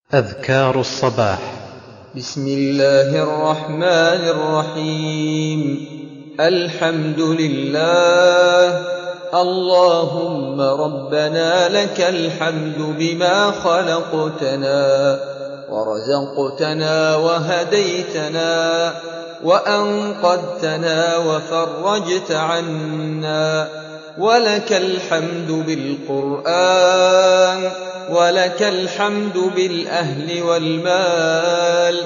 أذكار الصباح. بسم الله الرحمن الرحيم. الحمد لله. اللهم ربنا لك الحمد بما خلقتنا ورزقتنا وهديتنا وأنقذتنا وفرجت عنا، ولك الحمد بالقرآن، ولك الحمد بالأهل والمال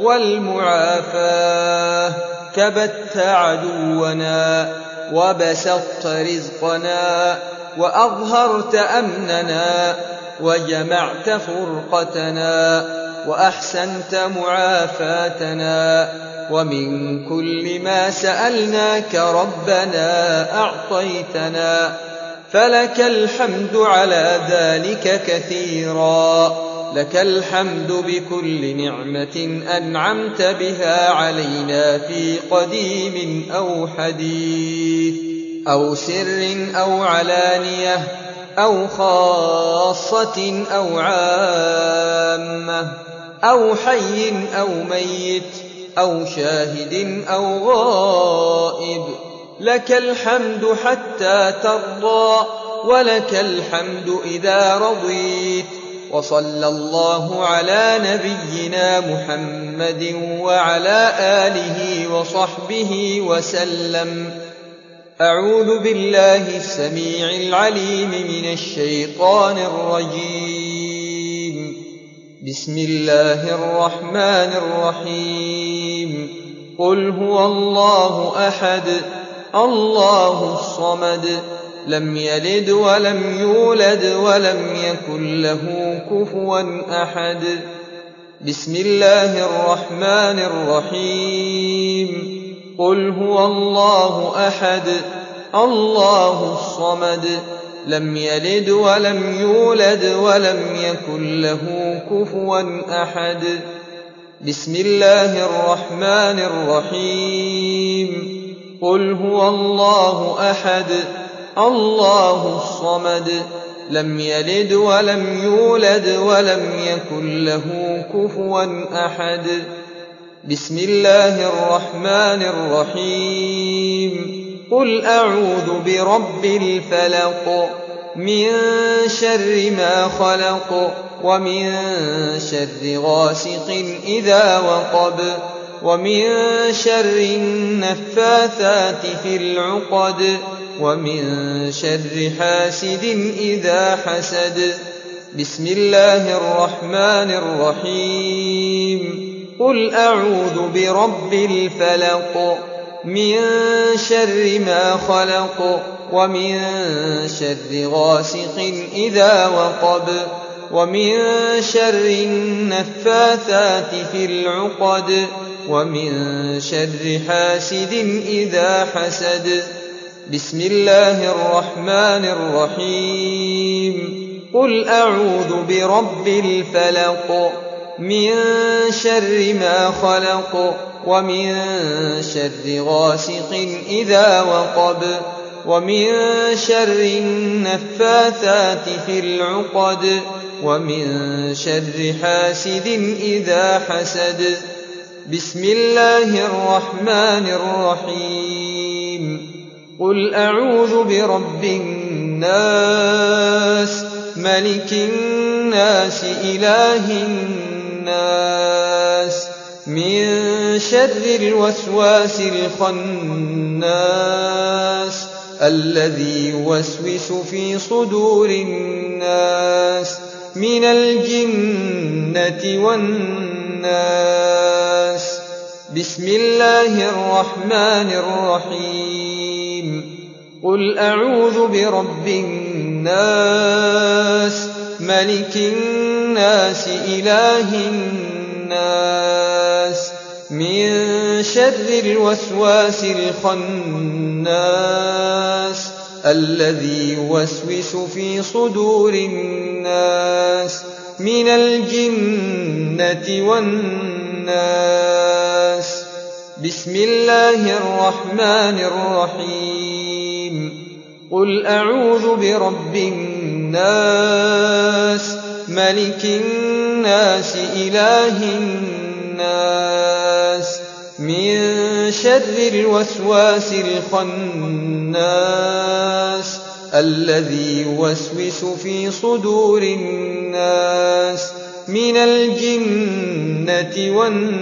والمعافاة. كبت عدونا وبسطت رزقنا وأظهرت أمننا وجمعت فرقتنا وأحسنت معافاتنا، ومن كل ما سألناك ربنا أعطيتنا، فلك الحمد على ذلك كثيرا. لك الحمد بكل نعمة أنعمت بها علينا في قديم أو حديث أو سر أو علانية أو خاصة أو عامة أو حي أو ميت أو شاهد أو غائب. لك الحمد حتى ترضى، ولك الحمد إذا رضيت. وصلى الله على نبينا محمد وعلى آله وصحبه وسلم. أعوذ بالله السميع العليم من الشيطان الرجيم. بسم الله الرحمن الرحيم. قل هو الله أحد الله الصمد، لم يلد ولم يولد ولم يكن له كفوا أحد. بسم الله الرحمن الرحيم. قل هو الله أحد الله الصمد، لم يلد ولم يولد ولم يكن له كفوا أحد. بسم الله الرحمن الرحيم. قل هو الله أحد الله الصمد، لم يلد ولم يولد ولم يكن له كفوا أحد. بسم الله الرحمن الرحيم. قل أعوذ برب الفلق، من شر ما خلق، ومن شر غاسق إذا وقب، ومن شر النفاثات في العقد، ومن شر حاسد إذا حسد. بسم الله الرحمن الرحيم. قل أعوذ برب الفلق، من شر ما خلق، ومن شر غاسق إذا وقب، ومن شر النفاثات في العقد، ومن شر حاسد إذا حسد. بسم الله الرحمن الرحيم. قل أعوذ برب الفلق، من شر ما خلق، ومن شر غاسق إذا وقب، ومن شر النفاثات في العقد، ومن شر حاسد إذا حسد. بسم الله الرحمن الرحيم. قل أعوذ برب الناس، ملك الناس، إله الناس، من شر الوسواس الخناس، الذي يوسوس في صدور الناس من الجنة والناس. بسم الله الرحمن الرحيم. قل أعوذ برب الناس، ملك الناس، إله الناس، من شر الوسواس الخناس، الذي يوسوس في صدور الناس من الجنة والناس. بسم الله الرحمن الرحيم. قل أعوذ برب الناس، ملك الناس إله الناس من شر الوسواس الخناس الذي يوسوس في صدور الناس من الجنة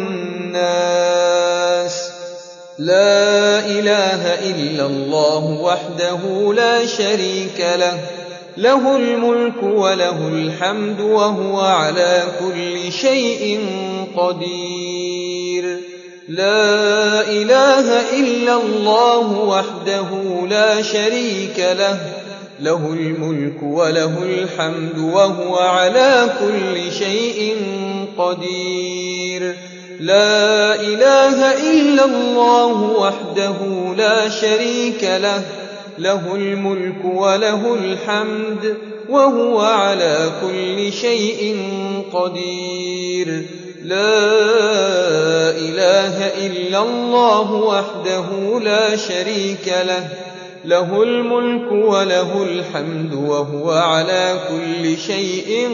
والناس. لا إله إلا الله وحده لا شريك له، له الملك وله الحمد وهو على كل شيء قدير. لا إله إلا الله وحده لا شريك له، له الملك وله الحمد وهو على كل شيء قدير. لا إله إلا الله وحده لا شريك له، له الملك وله الحمد وهو على كل شيء قدير. لا إله إلا الله وحده لا شريك له، له الملك وله الحمد وهو على كل شيء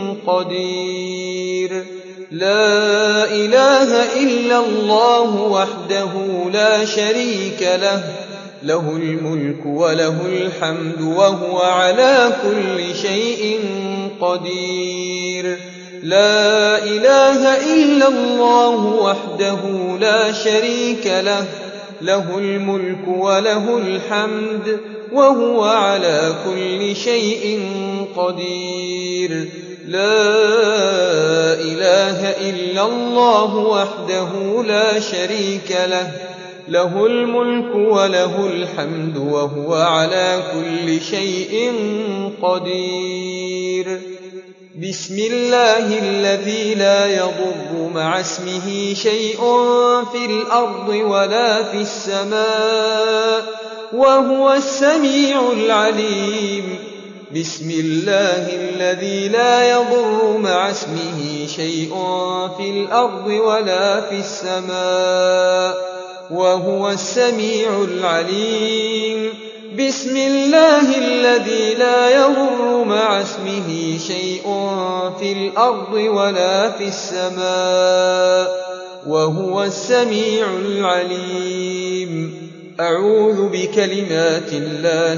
قدير. لا إله إلا الله وحده لا شريك له، له الملك وله الحمد وهو على كل شيء قدير. لا إله إلا الله وحده لا شريك له، له الملك وله الحمد وهو على كل شيء قدير. لا إله إلا الله وحده لا شريك له، له الملك وله الحمد وهو على كل شيء قدير. بسم الله الذي لا يضر مع اسمه شيء في الأرض ولا في السماء وهو السميع العليم. بسم الله الذي لا يضر مع اسمه شيء في الأرض ولا في السماء وهو السميع العليم. بسم الله الذي لا يضر مع اسمه شيء في الأرض ولا في السماء وهو السميع العليم. أعوذ بكلمات الله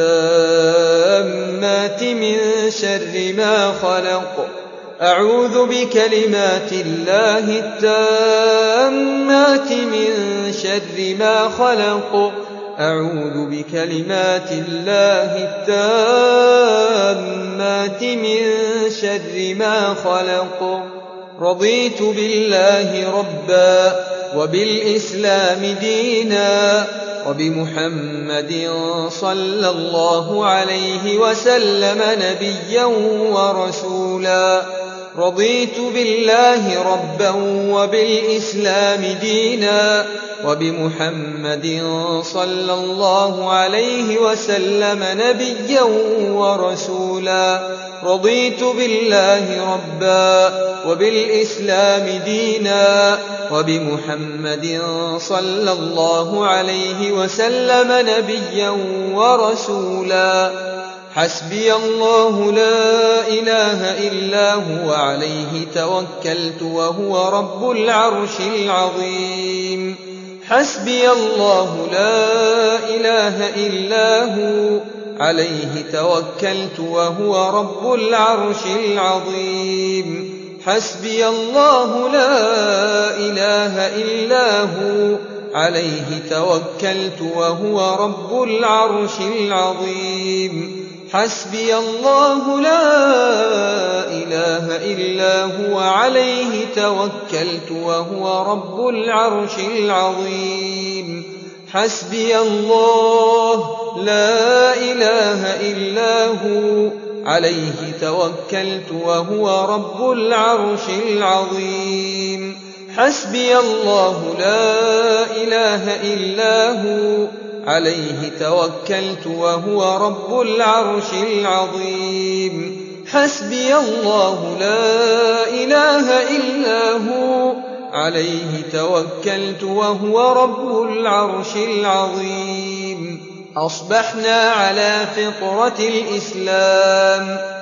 التامات من شر ما خلق. أعوذ بكلمات الله التامات من شر ما خلق. أعوذ بكلمات الله التامات من شر ما خلق. رضيت بالله ربا وبالإسلام دينا وبمحمد صلى الله عليه وسلم نبيا ورسولا. رضيت بالله ربا وبالإسلام دينا وبمحمد صلى الله عليه وسلم نبيا ورسولا. رضيت بالله ربا وبالإسلام دينا وبمحمد صلى الله عليه وسلم نبيا ورسولا. حسبي الله لا إله إلا هو عليه توكلت وهو رب العرش العظيم. حسبي الله لا إله إلا هو عليه توكلت وهو رب العرش العظيم. حسبي الله لا إله إلا هو عليه توكلت وهو رب العرش العظيم. حسبي الله لا إله إلا هو عليه توكلت وهو رب العرش العظيم. حسبي الله لا إله إلا هو عليه توكلت وهو رب العرش العظيم. حسبي الله لا إله إلا هو عليه توكلت وهو رب العرش العظيم. حسبي الله لا إله إلا هو عليه توكلت وهو رب العرش العظيم. أصبحنا على فطرة الإسلام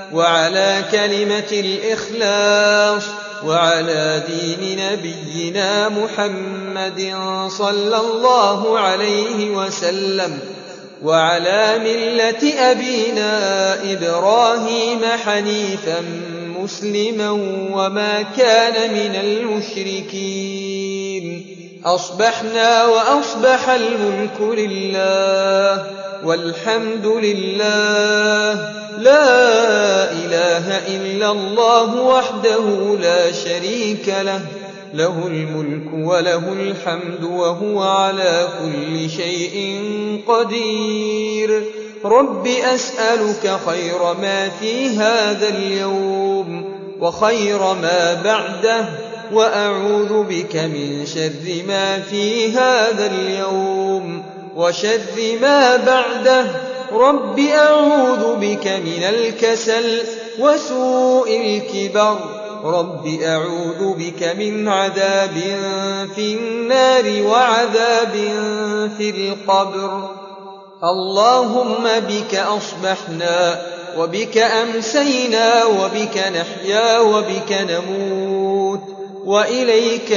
وعلى كلمة الإخلاص وعلى دين نبينا محمد صلى الله عليه وسلم وعلى ملة أبينا إبراهيم حنيفا مسلما وما كان من المشركين. أصبحنا وأصبح الملك لله والحمد لله، لا إله إلا الله وحده لا شريك له، له الملك وله الحمد وهو على كل شيء قدير. رب أسألك خير ما في هذا اليوم وخير ما بعده، وأعوذ بك من شر ما في هذا اليوم وشر ما بعده. رب أعوذ بك من الكسل وسوء الكبر. رب أعوذ بك من عذاب في النار وعذاب في القبر. اللهم بك أصبحنا وبك أمسينا وبك نحيا وبك نموت وإليك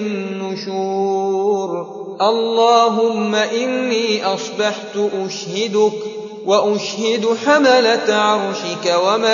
النشور. اللهم إني أصبحت أشهدك وأشهد حملة عرشك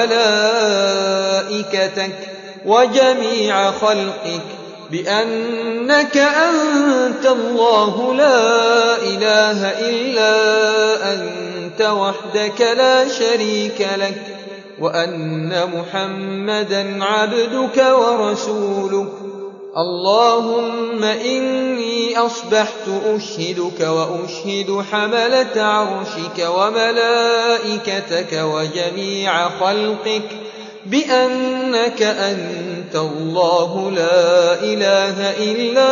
وملائكتك وجميع خلقك بأنك أنت الله لا إله إلا أنت وحدك لا شريك لك، وأن محمدا عبدك ورسولك. اللهم إني أصبحت أشهدك وأشهد حملة عرشك وملائكتك وجميع خلقك بأنك أنت الله لا إله إلا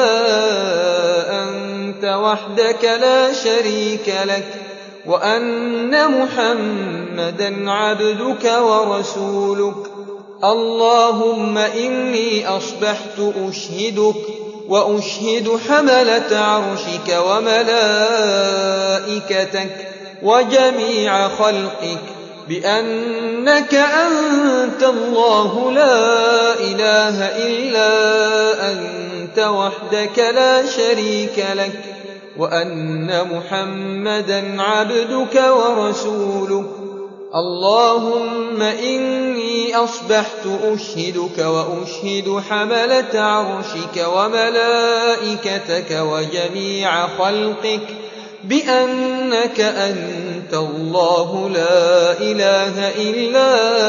أنت وحدك لا شريك لك، وأن محمدا عبدك ورسولك. اللهم إني أصبحت أشهدك وأشهد حملة عرشك وملائكتك وجميع خلقك بأنك أنت الله لا إله إلا أنت وحدك لا شريك لك، وأن محمدا عبدك ورسولك. اللهم إني أصبحت أشهدك وأشهد حملة عرشك وملائكتك وجميع خلقك بأنك أنت الله لا إله إلا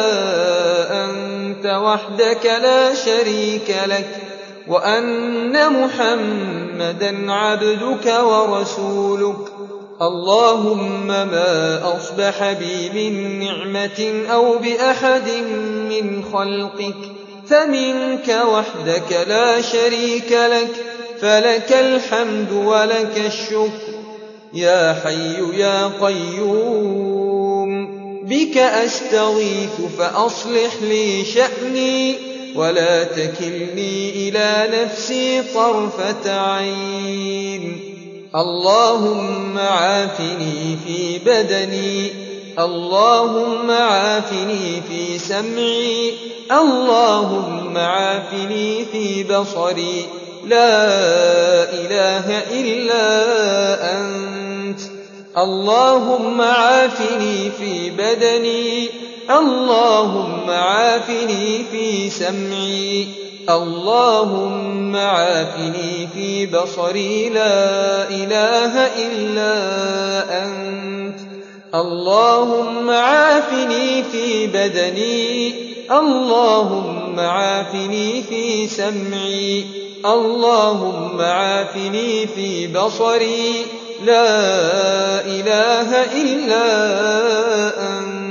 أنت وحدك لا شريك لك، وأن محمدا عبدك ورسولك. اللهم ما أصبح بي من نعمة أو بأحد من خلقك فمنك وحدك لا شريك لك، فلك الحمد ولك الشكر. يا حي يا قيوم بك أستغيث فأصلح لي شأني ولا تكلني إلى نفسي طرفة عين. اللهم عافني في بدني، اللهم عافني في سمعي، اللهم عافني في بصري، لا إله إلا أنت. اللهم عافني في بدني، اللهم عافني في سمعي، اللهم عافني في بصري، لا إله إلا أنت. اللهم عافني في بدني، اللهم عافني في سمعي، اللهم عافني في بصري، لا إله إلا أنت.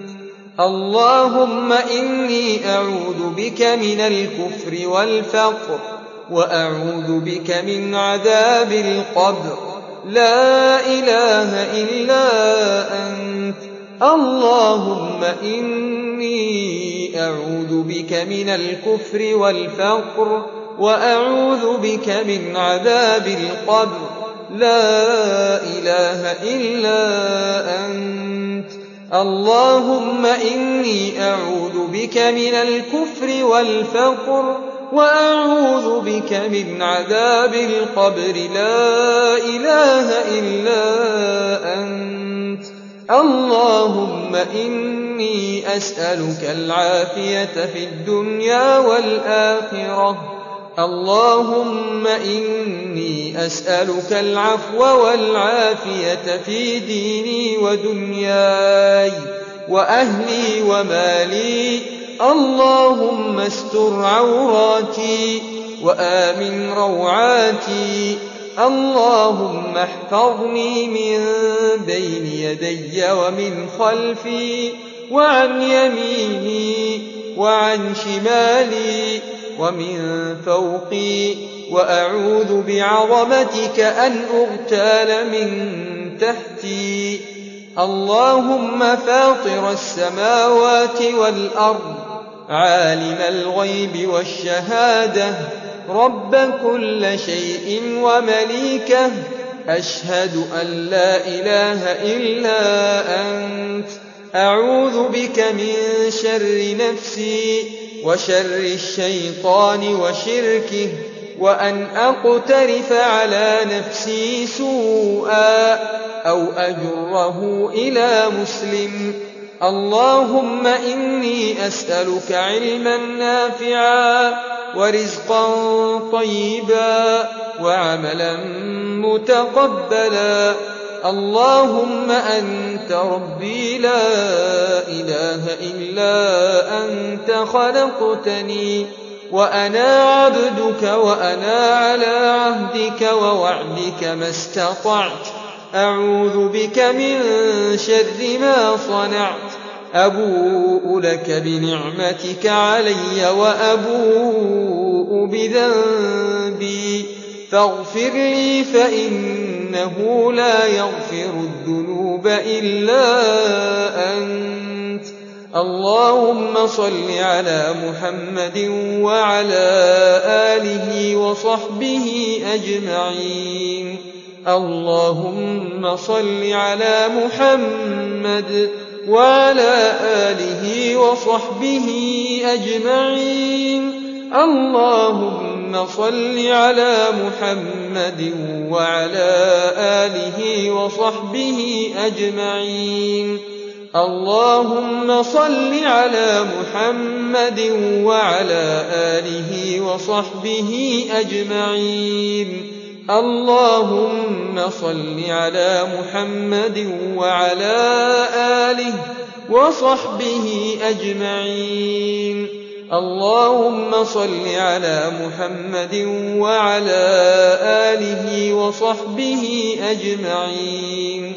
اللهم إني أعوذ بك من الكفر والفقر، وأعوذ بك من عذاب القبر، لا إله إلا أنت. اللهم إني أعوذ بك من الكفر والفقر، وأعوذ بك من عذاب القبر، لا إله إلا أنت. اللهم إني أعوذ بك من الكفر والفقر وأعوذ بك من عذاب القبر لا إله إلا أنت. اللهم إني أسألك العافية في الدنيا والآخرة. اللهم إني أسألك العفو والعافية في ديني ودنياي وأهلي ومالي. اللهم استر عوراتي وآمن روعاتي. اللهم احفظني من بين يدي ومن خلفي وعن يميني وعن شمالي ومن فوقي، وأعوذ بعظمتك أن أغتال من تحتي. اللهم فاطر السماوات والأرض عالم الغيب والشهادة رب كل شيء ومليكه، أشهد أن لا إله إلا أنت. أعوذ بك من شر نفسي وشر الشيطان وشركه، وأن أقترف على نفسي سوءا أو أجره إلى مسلم. اللهم إني أسألك علما نافعا ورزقا طيبا وعملا متقبلا. اللهم أنت ربي لا إله إلا أنت، خلقتني وأنا عبدك وأنا على عهدك ووعدك ما استطعت. أعوذ بك من شر ما صنعت. أبوء لك بنعمتك علي وأبوء بذنبي، فاغفر لي فإنه لا يغفر الذنوب إلا أنت. اللهم صل على محمد وعلى آله وصحبه أجمعين. اللهم صل على محمد وعلى آله وصحبه أجمعين. اللهم صل على محمد وعلى آله وصحبه أجمعين. اللهم صل على محمد وعلى آله وصحبه أجمعين. اللهم صل على محمد وعلى آله وصحبه أجمعين. اللهم صل على محمد وعلى آله وصحبه أجمعين.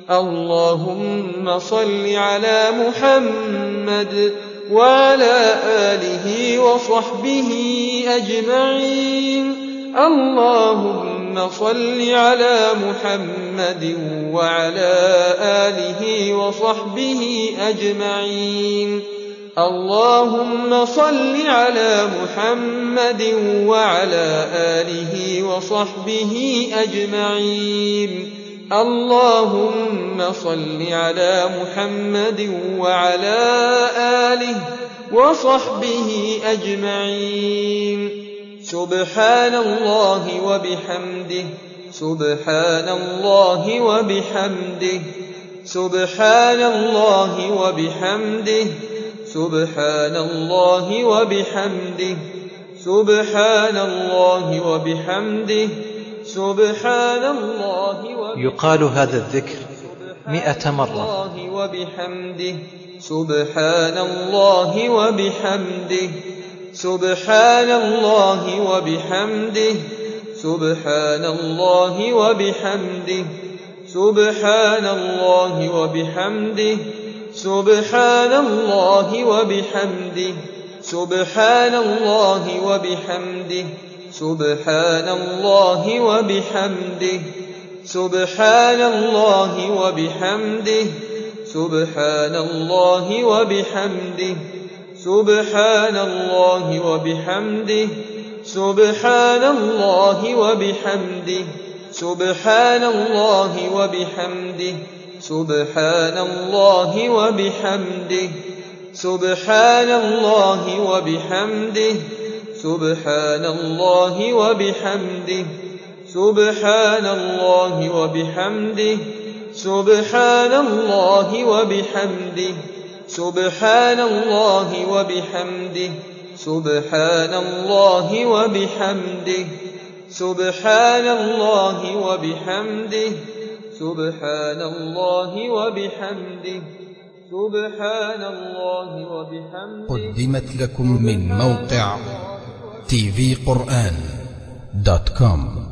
اللهم صل على محمد وعلى آله وصحبه أجمعين. اللهم صل على محمد وعلى آله وصحبه أجمعين. اللهم صل على محمد وعلى آله وصحبه أجمعين. اللهم صل على محمد وعلى آله وصحبه أجمعين. سبحان الله وبحمده، سبحان الله وبحمده، سبحان الله وبحمده، سبحان الله وبحمده، سبحان الله وبحمده، سبحان الله وبحمده. يقال هذا الذكر 100 مرة. سبحان الله وبحمده، سبحان الله وبحمده، سبحان الله وبحمده، سبحان الله وبحمده، سبحان الله وبحمده، سبحان الله وبحمده، سبحان الله وبحمده، سبحان الله وبحمده، سبحان الله وبحمده، سبحان الله وبحمده، سبحان الله وبحمده، سبحان الله وبحمده، سبحان الله وبحمده سبحان الله وبحمده سبحان الله وبحمده سبحان الله وبحمده سبحان الله وبحمده سبحان الله وبحمده سبحان الله وبحمده سبحان الله وبحمده سبحان الله وبحمده سبحان الله وبحمده. قدمت لكم من موقع tvquran.com.